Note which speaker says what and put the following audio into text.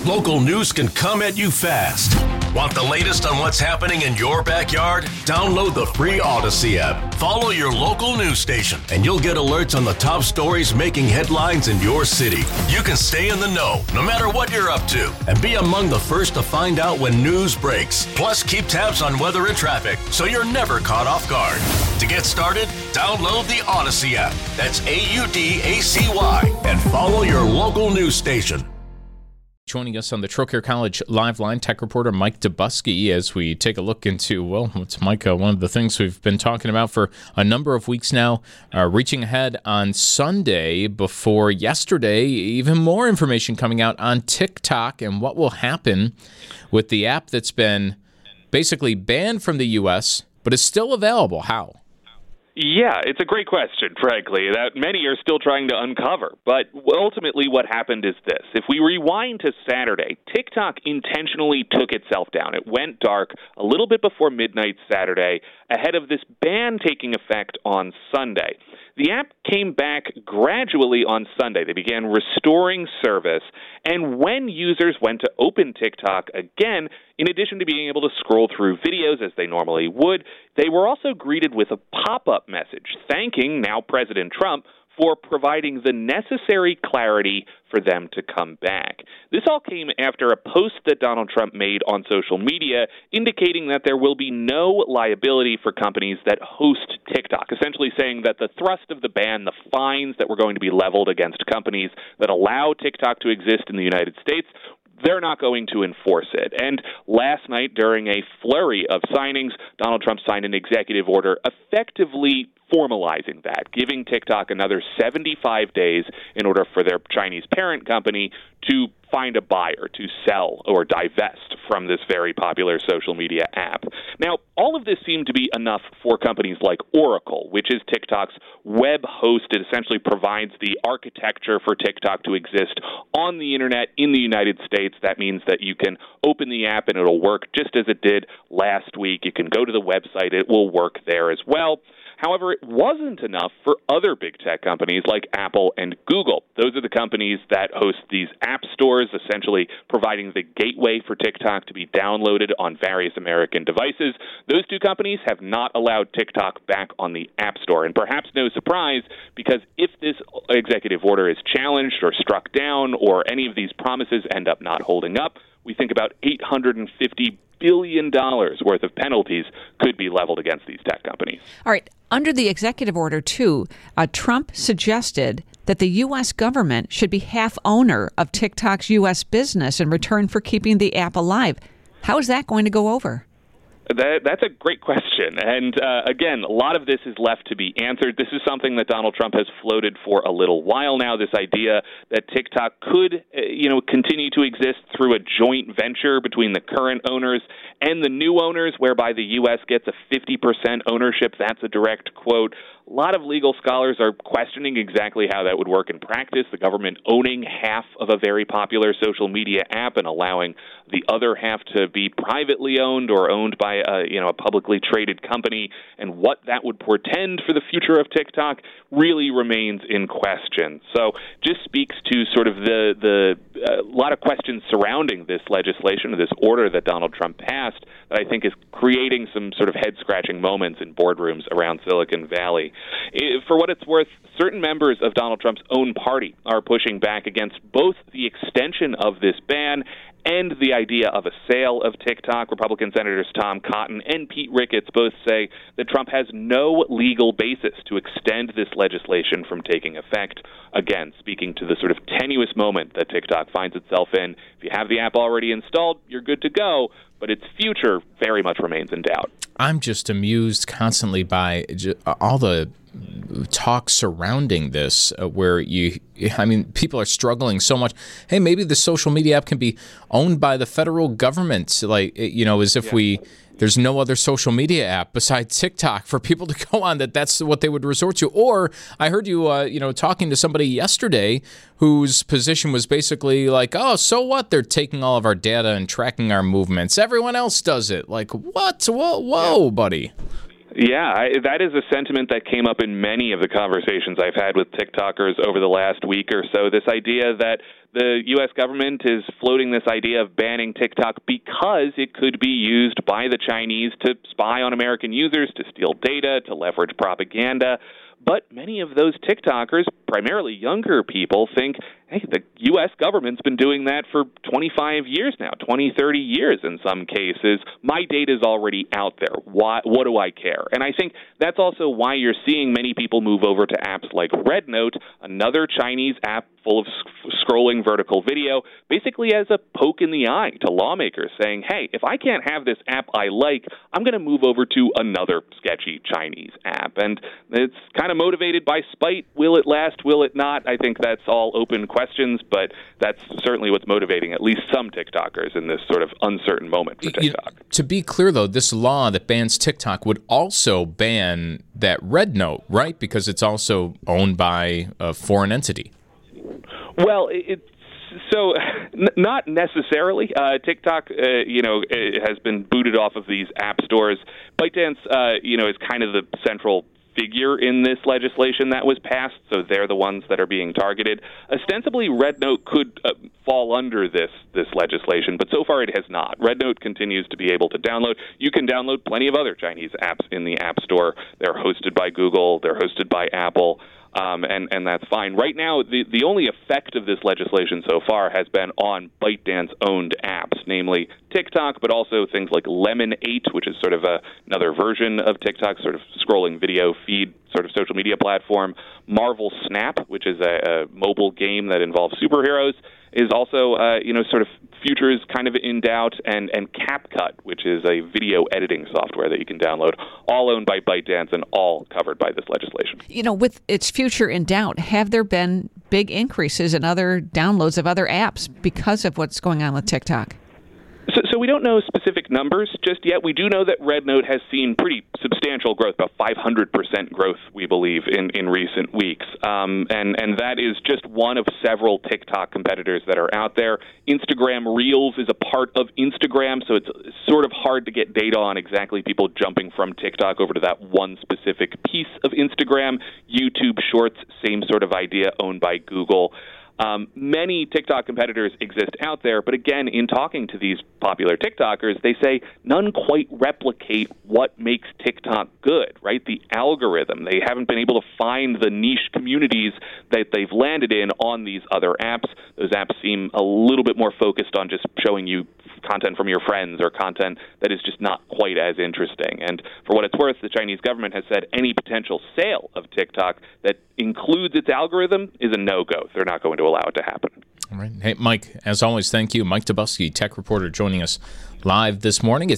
Speaker 1: Local news can come at you fast. Want the latest on what's happening in your backyard? Download the free Odyssey app. Follow your local news station, and you'll get alerts on the top stories making headlines in your city. You can stay in the know, no matter what you're up to, and be among the first to find out when news breaks. Plus, keep tabs on weather and traffic, so you're never caught off guard. To get started, download the Odyssey app. That's AUDACY, and follow your local news station.
Speaker 2: Joining us on the Trocaire College Live Line, tech reporter Mike Dubusky, as we take a look into, what's Mike, one of the things we've been talking about for a number of weeks now, reaching ahead on Sunday before yesterday, even more information coming out on TikTok and what will happen with the app that's been basically banned from the U.S., but is still available. How?
Speaker 3: Yeah, it's a great question, frankly, that many are still trying to uncover. But ultimately what happened is this. If we rewind to Saturday, TikTok intentionally took itself down. It went dark a little bit before midnight Saturday, ahead of this ban taking effect on Sunday. The app came back gradually on Sunday. They began restoring service, and when users went to open TikTok again, in addition to being able to scroll through videos as they normally would, they were also greeted with a pop-up message thanking now President Trump for providing the necessary clarity for them to come back. This all came after a post that Donald Trump made on social media indicating that there will be no liability for companies that host TikTok, essentially saying that the thrust of the ban, the fines that were going to be leveled against companies that allow TikTok to exist in the United States, they're not going to enforce it. And last night, during a flurry of signings, Donald Trump signed an executive order effectively formalizing that, giving TikTok another 75 days in order for their Chinese parent company to find a buyer to sell or divest from this very popular social media app. Now, all of this seemed to be enough for companies like Oracle, which is TikTok's web host. It essentially provides the architecture for TikTok to exist on the internet in the United States. That means that you can open the app and it'll work just as it did last week. You can go to the website. It will work there as well. However, it wasn't enough for other big tech companies like Apple and Google. Those are the companies that host these app stores, essentially providing the gateway for TikTok to be downloaded on various American devices. Those two companies have not allowed TikTok back on the App Store. And perhaps no surprise, because if this executive order is challenged or struck down or any of these promises end up not holding up, we think about $850 billion worth of penalties could be leveled against these tech companies.
Speaker 4: All right. Under the executive order, too, Trump suggested that the U.S. government should be half owner of TikTok's U.S. business in return for keeping the app alive. How is that going to go over?
Speaker 3: That's a great question. And again, a lot of this is left to be answered. This is something that Donald Trump has floated for a little while now, this idea that TikTok could, continue to exist through a joint venture between the current owners and the new owners, whereby the U.S. gets a 50% ownership. That's a direct quote. A lot of legal scholars are questioning exactly how that would work in practice, the government owning half of a very popular social media app and allowing the other half to be privately owned or owned by a publicly traded company, and what that would portend for the future of TikTok really remains in question. So just speaks to sort of the lot of questions surrounding this legislation, or this order that Donald Trump passed, that I think is creating some sort of head-scratching moments in boardrooms around Silicon Valley. For what it's worth, certain members of Donald Trump's own party are pushing back against both the extension of this ban and the idea of a sale of TikTok. Republican Senators Tom Cotton and Pete Ricketts both say that Trump has no legal basis to extend this legislation from taking effect. Again, speaking to the sort of tenuous moment that TikTok finds itself in. If you have the app already installed, you're good to go, but its future very much remains in doubt.
Speaker 2: I'm just amused constantly by all the talk surrounding this, where people are struggling so much. Hey, maybe the social media app can be owned by the federal government, as if there's no other social media app besides TikTok for people to go on, that's what they would resort to. Or I heard you, talking to somebody yesterday whose position was basically like, oh, so what? They're taking all of our data and tracking our movements. Everyone else does it. Like, what? Whoa, buddy.
Speaker 3: Yeah, that is a sentiment that came up in many of the conversations I've had with TikTokers over the last week or so. This idea that the U.S. government is floating this idea of banning TikTok because it could be used by the Chinese to spy on American users, to steal data, to leverage propaganda. But many of those TikTokers, primarily younger people, think, hey, the U.S. government's been doing that for 25 years now, 20, 30 years in some cases. My data's already out there. What do I care? And I think that's also why you're seeing many people move over to apps like RedNote, another Chinese app full of scrolling vertical video, basically as a poke in the eye to lawmakers saying, hey, if I can't have this app I like, I'm going to move over to another sketchy Chinese app. And it's kind of motivated by spite. Will it last? Will it not? I think that's all open questions, but that's certainly what's motivating at least some TikTokers in this sort of uncertain moment for TikTok.
Speaker 2: To be clear, though, this law that bans TikTok would also ban that RedNote, right? Because it's also owned by a foreign entity.
Speaker 3: Well, not necessarily. TikTok, has been booted off of these app stores. ByteDance, is kind of the central figure in this legislation that was passed, so they're the ones that are being targeted. Ostensibly, RedNote could fall under this legislation, but so far it has not. RedNote continues to be able to download. You can download plenty of other Chinese apps in the App Store. They're hosted by Google. They're hosted by Apple. And that's fine. Right now, the only effect of this legislation so far has been on ByteDance-owned apps, namely TikTok, but also things like Lemon8, which is sort of another version of TikTok, sort of scrolling video feed sort of social media platform. Marvel Snap, which is a mobile game that involves superheroes, is also, sort of futures kind of in doubt, and CapCut, which is a video editing software that you can download, all owned by ByteDance and all covered by this legislation.
Speaker 4: With its future in doubt, have there been big increases in other downloads of other apps because of what's going on with TikTok?
Speaker 3: So we don't know specific numbers just yet. We do know that RedNote has seen pretty substantial growth, about 500% growth, we believe, in recent weeks. And that is just one of several TikTok competitors that are out there. Instagram Reels is a part of Instagram, so it's sort of hard to get data on exactly people jumping from TikTok over to that one specific piece of Instagram. YouTube Shorts, same sort of idea, owned by Google. Many TikTok competitors exist out there, but again, in talking to these popular TikTokers, they say none quite replicate what makes TikTok good, right? The algorithm. They haven't been able to find the niche communities that they've landed in on these other apps. Those apps seem a little bit more focused on just showing you content from your friends or content that is just not quite as interesting. And for what it's worth, the Chinese government has said any potential sale of TikTok that includes its algorithm is a no-go. They're not going to allow it to happen.
Speaker 2: All right. Hey, Mike, as always, thank you. Mike Dobuski, tech reporter, joining us live this morning.